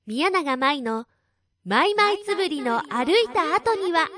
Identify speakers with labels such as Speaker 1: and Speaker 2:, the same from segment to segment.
Speaker 1: 宮永舞のマイマイつぶりの歩いた後には。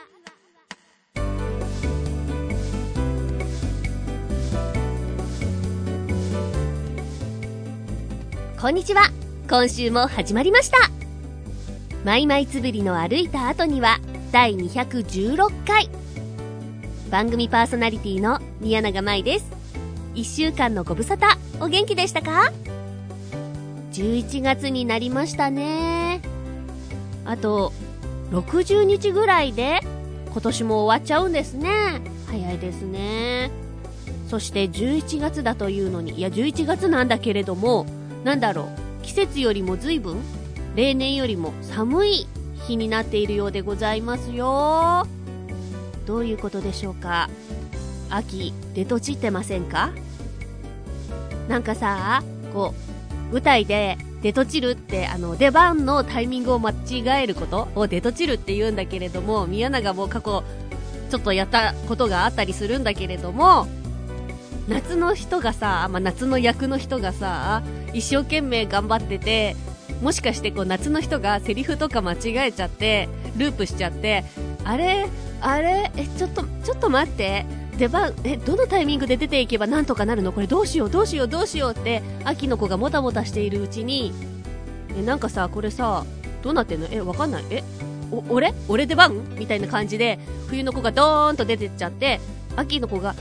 Speaker 1: こんにちは。今週も始まりました。マイマイつぶりの歩いた後には第216回。番組パーソナリティの宮永舞です。1週間のご無沙汰、お元気でしたか？11月になりましたね。あと60日ぐらいで今年も終わっちゃうんですね。早いですね。そして11月だというのに、いや11月なんだけれども、なんだろう、季節よりも随分例年よりも寒い日になっているようでございますよ。どういうことでしょうか。秋出とちってませんか？なんかさ、こう舞台で出とちるって出番のタイミングを間違えることを出とちるって言うんだけれども、宮永も過去ちょっとやったことがあったりするんだけれども、夏の人がさ、夏の役の人がさ、一生懸命頑張ってて、もしかしてこう夏の人がセリフとか間違えちゃってループしちゃって、あれちょっと待って、出番どのタイミングで出ていけばなんとかなるの、これどうしようって秋の子がもたもたしているうちに、なんかさ、これさどうなってんの、わかんない、俺出番みたいな感じで冬の子がドーンと出てっちゃって、秋の子が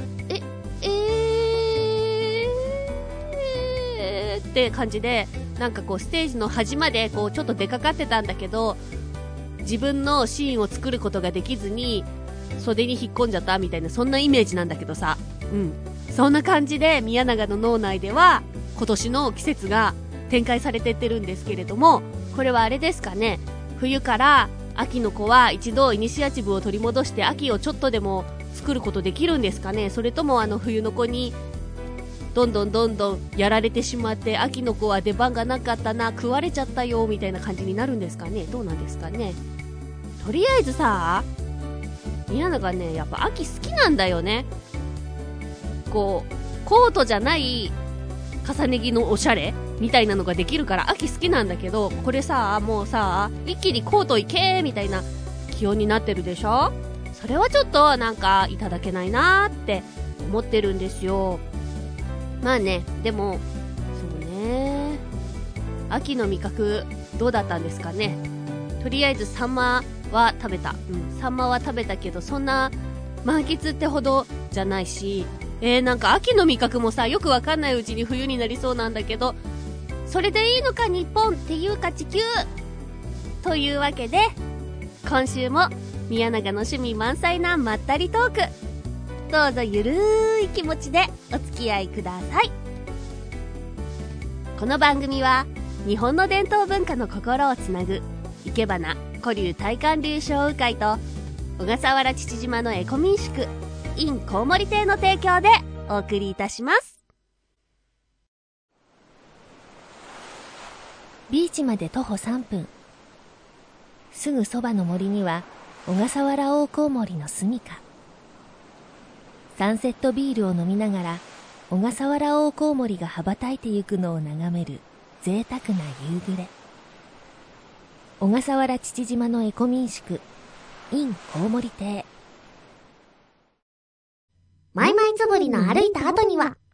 Speaker 1: って感じで、なんかこうステージの端までこうちょっと出かかってたんだけど、自分のシーンを作ることができずに袖に引っ込んじゃったみたいな、そんなイメージなんだけどさ、そんな感じで宮永の脳内では今年の季節が展開されてってるんですけれども、これはあれですかね、冬から秋の子は一度イニシアチブを取り戻して秋をちょっとでも作ることできるんですかね。それとも冬の子にどんどんやられてしまって、秋の子は出番がなかったな、食われちゃったよみたいな感じになるんですかね。どうなんですかね。とりあえずさ、宮永ね、やっぱ秋好きなんだよね。こうコートじゃない重ね着のおしゃれみたいなのができるから秋好きなんだけど、これさ、もうさ、一気にコートいけーみたいな気温になってるでしょ。それはちょっとなんかいただけないなーって思ってるんですよ。まあね、でもそうね、秋の味覚どうだったんですかね。とりあえずサンマは食べた、サンマは食べたけど、そんな満喫ってほどじゃないし、なんか秋の味覚もさ、よくわかんないうちに冬になりそうなんだけど、それでいいのか日本っていうか地球というわけで、今週も宮永の趣味満載なまったりトーク、どうぞゆるい気持ちでお付き合いください。この番組は日本の伝統文化の心をつなぐいけばな古流大韓流商雨会と小笠原父島のエコ民宿 in コウモリ亭の提供でお送りいたします。ビーチまで徒歩3分、すぐそばの森には小笠原大コウモリの住処。サンセットビールを飲みながら小笠原大コウモリが羽ばたいてゆくのを眺める贅沢な夕暮れ。小笠原父島のエコ民宿 in コウモリ亭。マイマイつぶりの歩いた後には。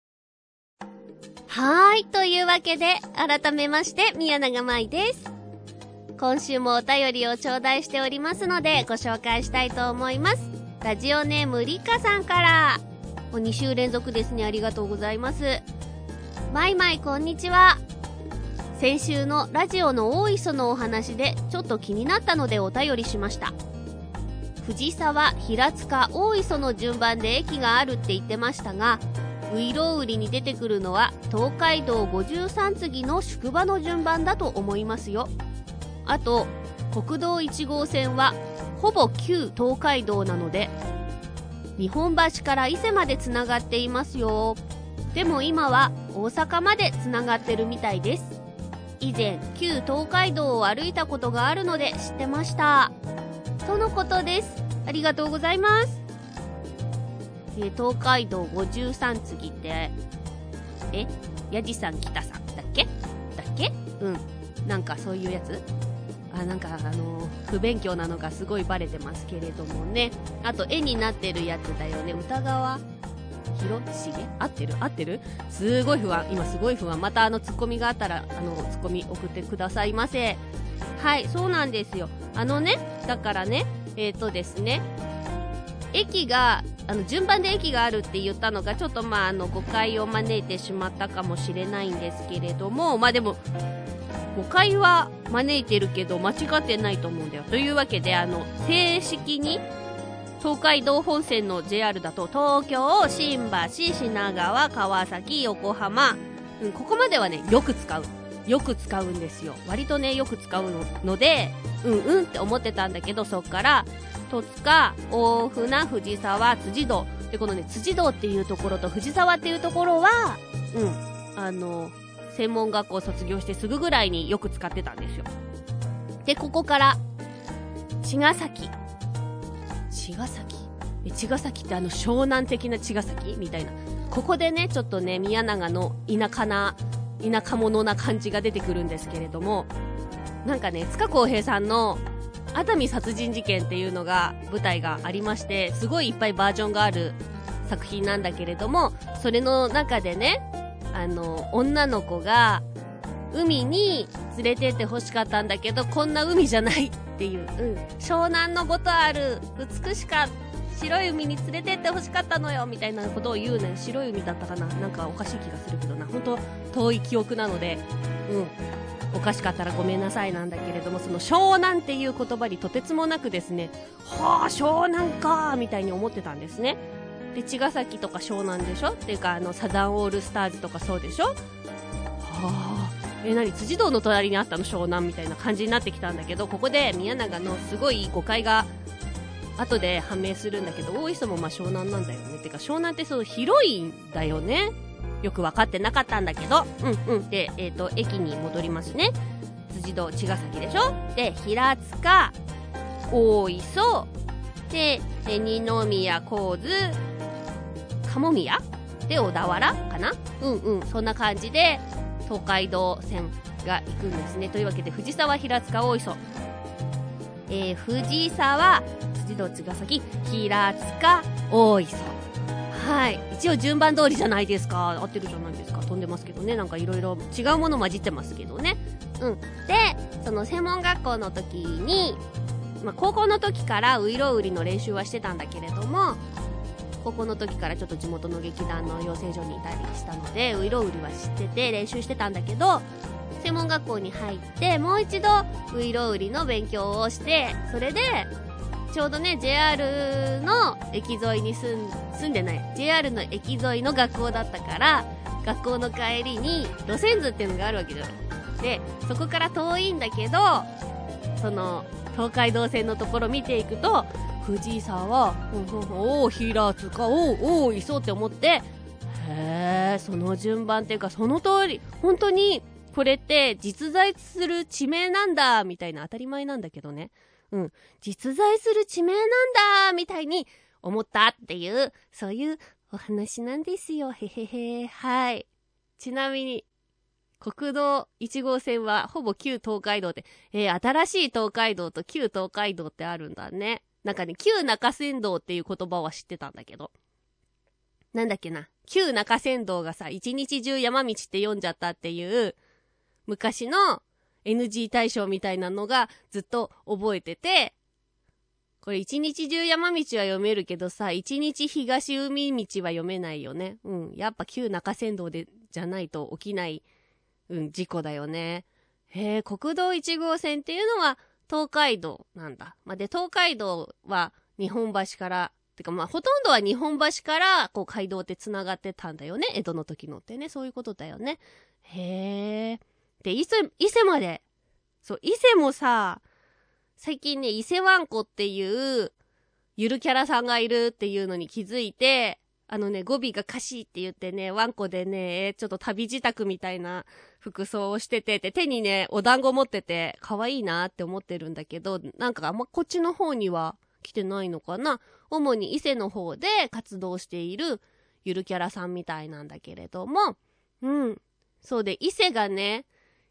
Speaker 1: はーい、というわけで改めまして宮永舞です。今週もお便りを頂戴しておりますのでご紹介したいと思います。ラジオネームリカさんから、2週連続ですね、ありがとうございます。マイマイこんにちは。先週のラジオの大磯のお話でちょっと気になったのでお便りしました。藤沢、平塚、大磯の順番で駅があるって言ってましたが、ういろう売りに出てくるのは東海道53次の宿場の順番だと思いますよ。あと国道1号線はほぼ旧東海道なので日本橋から伊勢までつながっていますよ。でも今は大阪までつながってるみたいです。以前旧東海道を歩いたことがあるので知ってましたとのことです。ありがとうございます。東海道53次って矢地さん北さんだっけなんかそういうやつ、なんか不勉強なのがすごいバレてますけれどもね。あと絵になってるやつだよね。歌川広重、合ってるすごい不安、今すごい不安。またツッコミがあったらツッコミ送ってくださいませ。はい、そうなんですよ。だからね、ですね、駅が順番で駅があるって言ったのがちょっと誤解を招いてしまったかもしれないんですけれども、でも誤解は招いてるけど間違ってないと思うんだよ。というわけで正式に東海道本線の JR だと東京、新橋、品川、川崎、横浜、ここまではねよく使うんですよ。割とねよく使うのでって思ってたんだけど、そっから戸塚、大船、藤沢、辻堂で、このね辻堂っていうところと藤沢っていうところは専門学校卒業してすぐぐらいによく使ってたんですよ。で、ここから茅ヶ崎って湘南的な茅ヶ崎みたいな、ここでねちょっとね宮永の田舎者な感じが出てくるんですけれども、なんかね塚公平さんの熱海殺人事件っていうのが舞台がありまして、すごいいっぱいバージョンがある作品なんだけれども、それの中でね女の子が海に連れてって欲しかったんだけど、こんな海じゃないっていう、湘南のごとある美しか白い海に連れてって欲しかったのよみたいなことを言うね。白い海だったかな、なんかおかしい気がするけどな、本当遠い記憶なのでおかしかったらごめんなさいなんだけれども、その湘南っていう言葉にとてつもなくですね、はあ湘南かーみたいに思ってたんですね。で、茅ヶ崎とか湘南でしょっていうかサザンオールスターズとかそうでしょ。はあ、何辻堂の隣にあったの湘南みたいな感じになってきたんだけど、ここで宮永のすごい誤解が後で判明するんだけど、大磯も湘南なんだよね。てか湘南ってその広いんだよね。よく分かってなかったんだけど、で、駅に戻りますね。辻堂、茅ヶ崎でしょ。で、平塚、大磯で、二宮、神津、鴨宮で小田原かな。そんな感じで東海道線が行くんですね。というわけで藤沢、平塚、大磯、藤沢、辻堂、茅ヶ崎、平塚、大磯。はい、一応順番通りじゃないですか。合ってるじゃないですか。飛んでますけどね、なんかいろいろ違うもの混じってますけどね。で、その専門学校の時に、高校の時からういろうりの練習はしてたんだけれども、高校の時からちょっと地元の劇団の養成所にいたりしたので、ういろうりは知ってて練習してたんだけど、専門学校に入ってもう一度ういろうりの勉強をして、それでちょうどね JR の駅沿いに住んでない JR の駅沿いの学校だったから、学校の帰りに路線図っていうのがあるわけだよ。で、そこから遠いんだけど、その東海道線のところ見ていくと、藤沢、平塚、大磯って思って、へー、その順番っていうかその通り、本当にこれって実在する地名なんだみたいな、当たり前なんだけどね、実在する地名なんだみたいに思ったっていう、そういうお話なんですよ。へへへ。はい。ちなみに国道1号線はほぼ旧東海道で、新しい東海道と旧東海道ってあるんだね。なんかね、旧中山道っていう言葉は知ってたんだけど、なんだっけな、旧中山道がさ、一日中山道って読んじゃったっていう昔の NG 大賞みたいなのがずっと覚えてて、これ一日中山道は読めるけどさ、一日東海道は読めないよね。やっぱ旧中山道でじゃないと起きない事故だよね。国道1号線っていうのは東海道なんだ。で、東海道は日本橋から、てかほとんどは日本橋からこう街道って繋がってたんだよね。江戸の時のってね、そういうことだよね。で、伊勢まで。そう、伊勢もさ、最近ね、伊勢ワンコっていうゆるキャラさんがいるっていうのに気づいて、語尾がカシって言ってね、ワンコでね、ちょっと旅支度みたいな服装をしてて、手にね、お団子持ってて、可愛いなって思ってるんだけど、なんかあんまこっちの方には来てないのかな。主に伊勢の方で活動しているゆるキャラさんみたいなんだけれども、そうで、伊勢がね、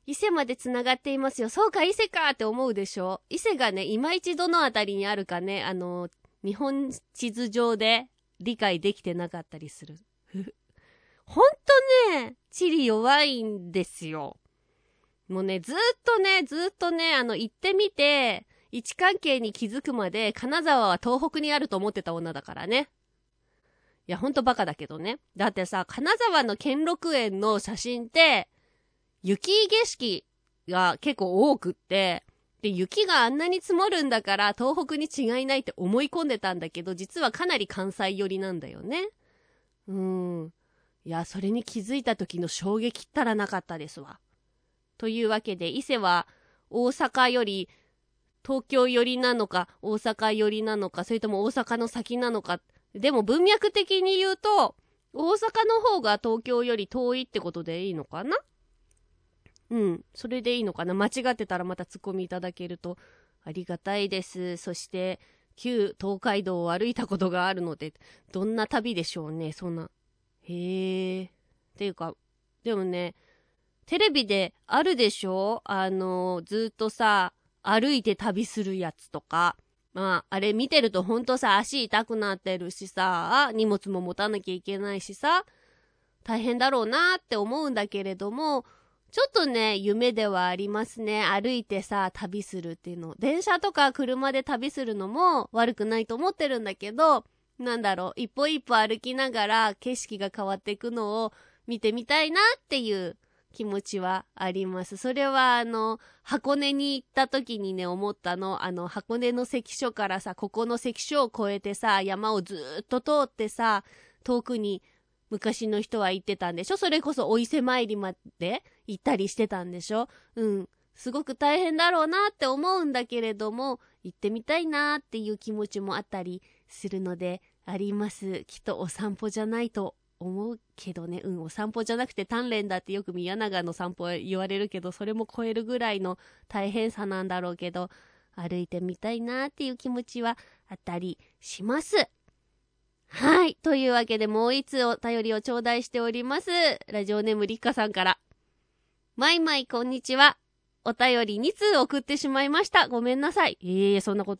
Speaker 1: 伊勢まで繋がっていますよ。そうか、伊勢かって思うでしょ。伊勢がね、いまいちどのあたりにあるかね、日本地図上で理解できてなかったりする。ほんとね、地理弱いんですよ。もうね、ずっとね、行ってみて、位置関係に気づくまで、金沢は東北にあると思ってた女だからね。いや、ほんとバカだけどね。だってさ、金沢の兼六園の写真って、雪景色が結構多くって、で、雪があんなに積もるんだから、東北に違いないって思い込んでたんだけど、実はかなり関西寄りなんだよね。いや、それに気づいた時の衝撃ったらなかったですわ。というわけで、伊勢は大阪より東京寄りなのか、大阪寄りなのか、それとも大阪の先なのか。でも文脈的に言うと、大阪の方が東京より遠いってことでいいのかな？それでいいのかな。間違ってたらまたツッコミいただけるとありがたいです。そして、旧東海道を歩いたことがあるので、どんな旅でしょうね、そんな。へー。っていうか、でもね、テレビであるでしょ？ずっとさ、歩いて旅するやつとか。まあ、あれ見てるとほんとさ、足痛くなってるしさ、荷物も持たなきゃいけないしさ、大変だろうなって思うんだけれども、ちょっとね、夢ではありますね。歩いてさ、旅するっていうの。電車とか車で旅するのも悪くないと思ってるんだけど、なんだろう、一歩一歩歩きながら景色が変わっていくのを見てみたいなっていう気持ちはあります。それは箱根に行った時にね、思ったの。箱根の関所からさ、ここの関所を越えてさ、山をずーっと通ってさ、遠くに昔の人は行ってたんでしょ？それこそお伊勢参りまで行ったりしてたんでしょ？すごく大変だろうなって思うんだけれども、行ってみたいなっていう気持ちもあったりするのであります。きっとお散歩じゃないと思うけどね。お散歩じゃなくて鍛錬だってよく宮永の散歩言われるけど、それも超えるぐらいの大変さなんだろうけど、歩いてみたいなっていう気持ちはあったりします。はい。というわけで、もう一つお便りを頂戴しております。ラジオネームりっかさんから。まいまいこんにちは。お便り2通送ってしまいました。ごめんなさい。そんなこと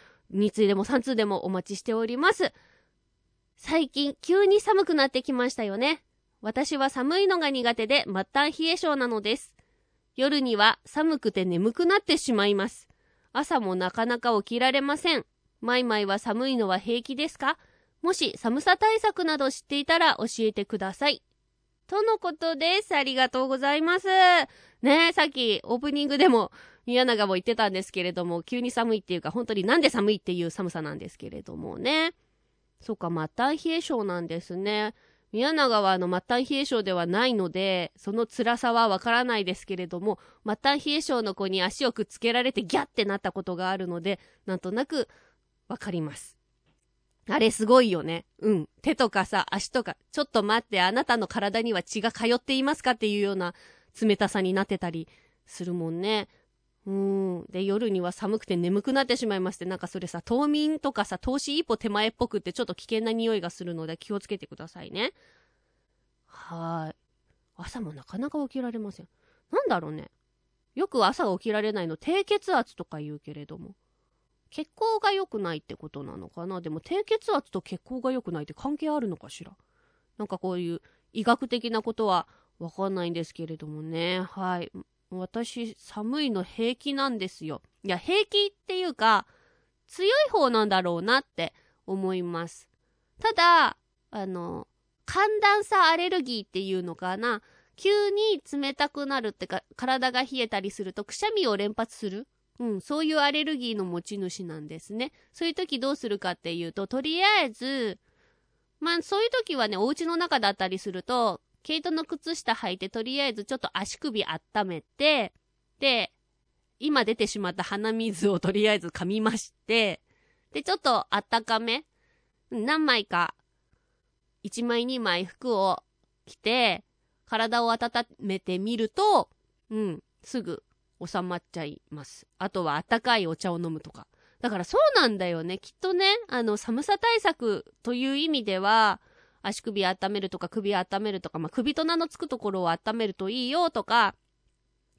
Speaker 1: 、2通でも3通でもお待ちしております。最近、急に寒くなってきましたよね。私は寒いのが苦手で、末端冷え性なのです。夜には寒くて眠くなってしまいます。朝もなかなか起きられません。まいまいは寒いのは平気ですか？もし寒さ対策など知っていたら教えてください。とのことです。ありがとうございます。ねえ、さっきオープニングでも宮永も言ってたんですけれども、急に寒いっていうか本当になんで寒いっていう寒さなんですけれどもね。そうか、末端冷え性なんですね。宮永は末端冷え性ではないので、その辛さはわからないですけれども、末端冷え性の子に足をくっつけられてギャッてなったことがあるので、なんとなくわかります。あれすごいよね。手とかさ、足とか、ちょっと待って、あなたの体には血が通っていますかっていうような冷たさになってたりするもんね。で、夜には寒くて眠くなってしまいまして、なんかそれさ、冬眠とかさ、凍死一歩手前っぽくってちょっと危険な匂いがするので気をつけてくださいね。はーい。朝もなかなか起きられません。なんだろうね。よく朝起きられないの、低血圧とか言うけれども。血行が良くないってことなのかな。でも低血圧と血行が良くないって関係あるのかしら。なんかこういう医学的なことはわかんないんですけれどもね。はい。私、寒いの平気なんですよ。いや、平気っていうか、強い方なんだろうなって思います。ただ、寒暖差アレルギーっていうのかな。急に冷たくなるってか、体が冷えたりするとくしゃみを連発する。そういうアレルギーの持ち主なんですね。そういう時どうするかっていうと、とりあえず、そういう時はね、お家の中だったりすると、毛糸の靴下履いて、とりあえずちょっと足首温めて、で、今出てしまった鼻水をとりあえず噛みまして、で、ちょっとあったかめ、何枚か、1枚2枚服を着て、体を温めてみると、すぐ収まっちゃいます。あとはあったかいお茶を飲むとか。だからそうなんだよね。きっとね、寒さ対策という意味では、足首温めるとか首温めるとか、首と名のつくところを温めるといいよとか、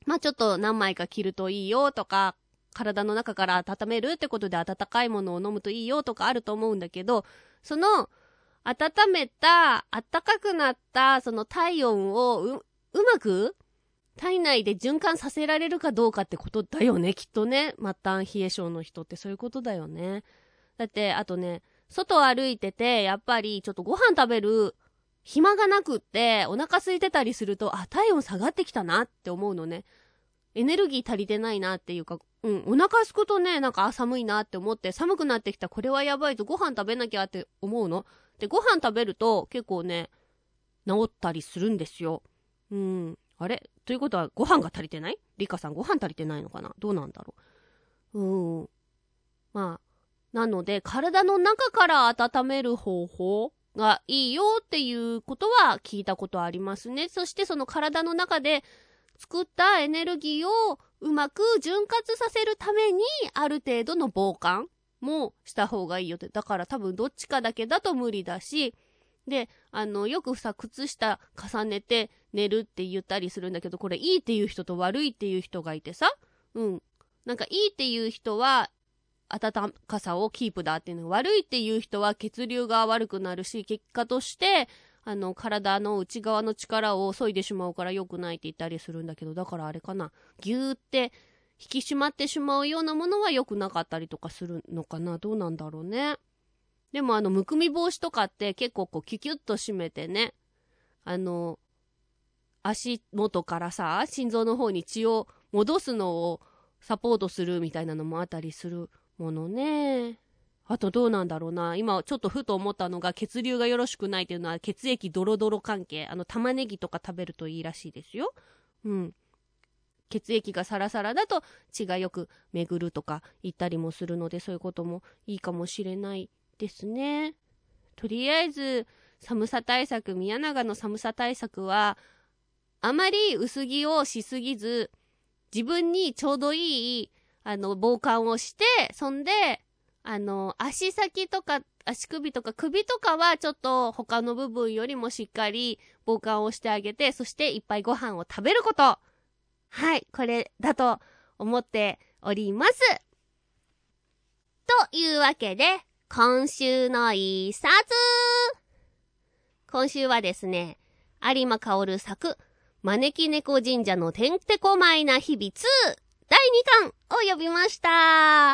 Speaker 1: まあちょっと何枚か着るといいよとか、体の中から温めるってことで温かいものを飲むといいよとかあると思うんだけど、その温めた、暖かくなったその体温をうまく体内で循環させられるかどうかってことだよね、きっとね。末端冷え性の人ってそういうことだよね。だって、あとね、外を歩いてて、やっぱりちょっとご飯食べる暇がなくって、お腹空いてたりすると、体温下がってきたなって思うのね。エネルギー足りてないなっていうか、お腹すくとね、なんか寒いなって思って、寒くなってきた、これはやばいぞ、ご飯食べなきゃって思うの。で、ご飯食べると結構ね、治ったりするんですよ。あれということはご飯が足りてない？リカさんご飯足りてないのかな？どうなんだろう。まあ、なので体の中から温める方法がいいよっていうことは聞いたことありますね。そしてその体の中で作ったエネルギーをうまく潤滑させるためにある程度の防寒もした方がいいよって。だから多分どっちかだけだと無理だし、で、よくさ、靴下重ねて寝るって言ったりするんだけど、これいいっていう人と悪いっていう人がいてさ、なんかいいっていう人は暖かさをキープだっていうのが、悪いっていう人は血流が悪くなるし、結果として体の内側の力を削いでしまうから良くないって言ったりするんだけど、だからあれかな、ギューって引き締まってしまうようなものは良くなかったりとかするのかな。どうなんだろうね。でもむくみ防止とかって結構こうキュキュッと締めてね、足元からさ、心臓の方に血を戻すのをサポートするみたいなのもあったりするものね。あとどうなんだろうな。今ちょっとふと思ったのが、血流がよろしくないっていうのは血液ドロドロ関係。玉ねぎとか食べるといいらしいですよ。血液がサラサラだと血がよく巡るとか言ったりもするので、そういうこともいいかもしれないですね。とりあえず寒さ対策、宮永の寒さ対策はあまり薄着をしすぎず、自分にちょうどいい防寒をして、そんで足先とか足首とか首とかはちょっと他の部分よりもしっかり防寒をしてあげて、そしていっぱいご飯を食べること、はい、これだと思っております。というわけで、今週の一冊。今週はですね、有馬薫作、招き猫神社のてんてこまいな日々2第2巻を読みました。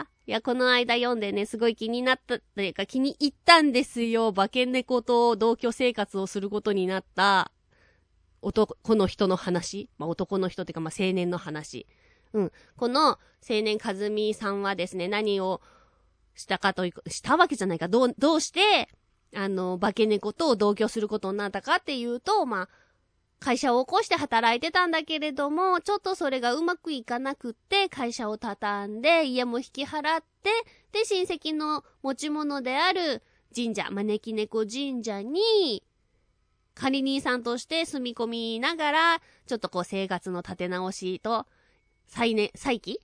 Speaker 1: いや、この間読んでね、すごい気になったというか気に入ったんですよ。化け猫と同居生活をすることになった男の人の話。男の人っていうか青年の話。この青年和美さんはですね、何をしたかという、したわけじゃないか、どうして、化け猫と同居することになったかっていうと、会社を起こして働いてたんだけれども、ちょっとそれがうまくいかなくって、会社を畳んで、家も引き払って、で、親戚の持ち物である神社、招き猫神社に、管理人さんとして住み込みながら、ちょっとこう生活の立て直しと、再起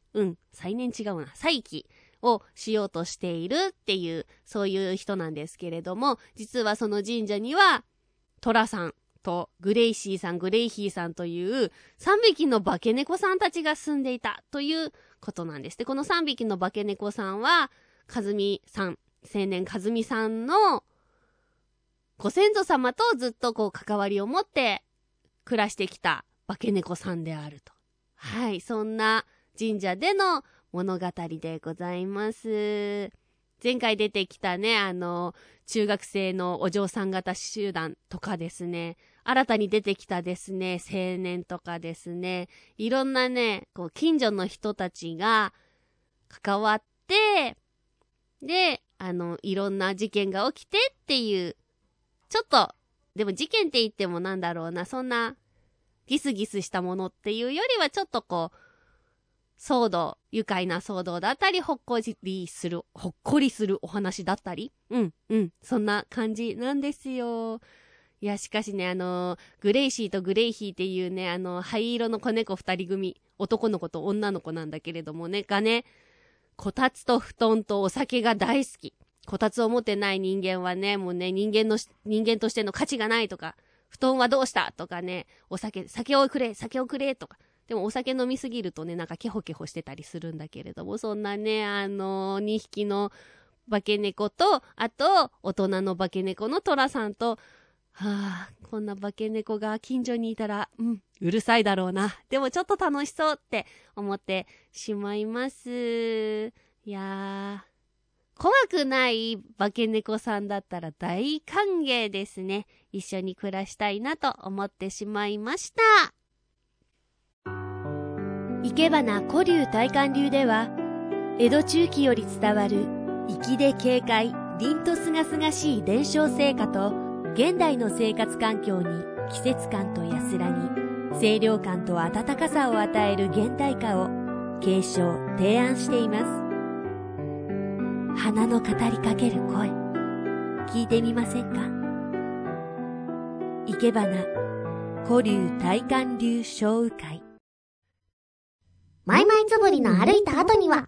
Speaker 1: をしようとしているっていう、そういう人なんですけれども、実はその神社には、トラさんとグレイヒーさんという3匹の化け猫さんたちが住んでいたということなんです。で、この3匹の化け猫さんは、青年和美さんのご先祖様とずっとこう関わりを持って暮らしてきた化け猫さんであると。はい、そんな神社での物語でございます。前回出てきたね、中学生のお嬢さん型集団とかですね、新たに出てきたですね、青年とかですね、いろんなね、こう近所の人たちが関わって、で、いろんな事件が起きてっていう、ちょっと、でも事件って言ってもなんだろうな、そんなギスギスしたものっていうよりはちょっとこう、愉快な騒動だったり、ほっこりするお話だったり、そんな感じなんですよ。いや、しかしね、グレイシーとグレイヒーっていうね、灰色の子猫二人組、男の子と女の子なんだけれどもね、こたつと布団とお酒が大好き。こたつを持ってない人間はね、もうね、人間としての価値がないとか、布団はどうしたとかね、酒をくれとか。 でもお酒飲みすぎるとね、なんかケホケホしてたりするんだけれども、そんなね、2匹の化け猫と、あと、大人の化け猫のトラさんと、こんな化け猫が近所にいたら、うるさいだろうな。でもちょっと楽しそうって思ってしまいます。いやー。怖くない化け猫さんだったら大歓迎ですね。一緒に暮らしたいなと思ってしまいました。生け花古流大観流では、江戸中期より伝わる粋で軽快、凛とすがすがしい伝承成果と、現代の生活環境に季節感と安らぎ、清涼感と温かさを与える現代化を継承、提案しています。花の語りかける声、聞いてみませんか？生け花古流大観流小雨会。
Speaker 2: マイマイつぶりの歩いた後には、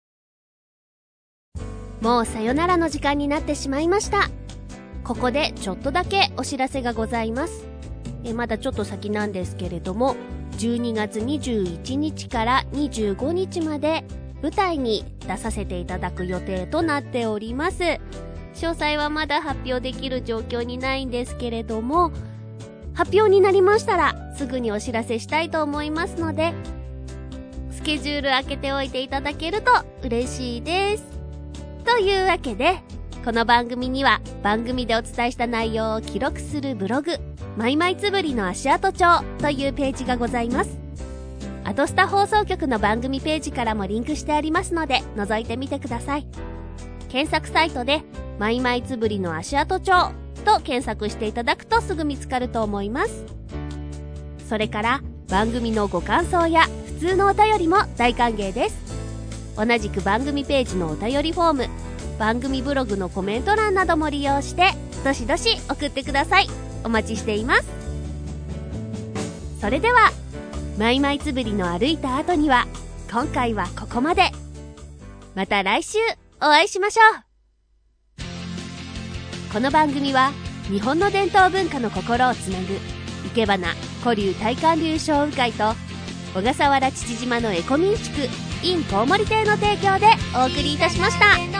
Speaker 1: もうさよならの時間になってしまいました。ここでちょっとだけお知らせがございます。まだちょっと先なんですけれども、12月21日から25日まで舞台に出させていただく予定となっております。詳細はまだ発表できる状況にないんですけれども、発表になりましたらすぐにお知らせしたいと思いますので、スケジュール開けておいていただけると嬉しいです。というわけで、この番組には番組でお伝えした内容を記録するブログ、マイマイつぶりの足跡帳というページがございます。アドスタ放送局の番組ページからもリンクしてありますので、覗いてみてください。検索サイトでマイマイつぶりの足跡帳と検索していただくとすぐ見つかると思います。それから番組のご感想や普通のお便りも大歓迎です。同じく番組ページのお便りフォーム、番組ブログのコメント欄なども利用してどしどし送ってください。お待ちしています。それではマイマイつぶりの歩いた後には、今回はここまで。また来週お会いしましょう。この番組は日本の伝統文化の心をつなぐ生け花古流大観流小雨会と小笠原父島のエコ民宿 in コウモリ亭の提供でお送りいたしました。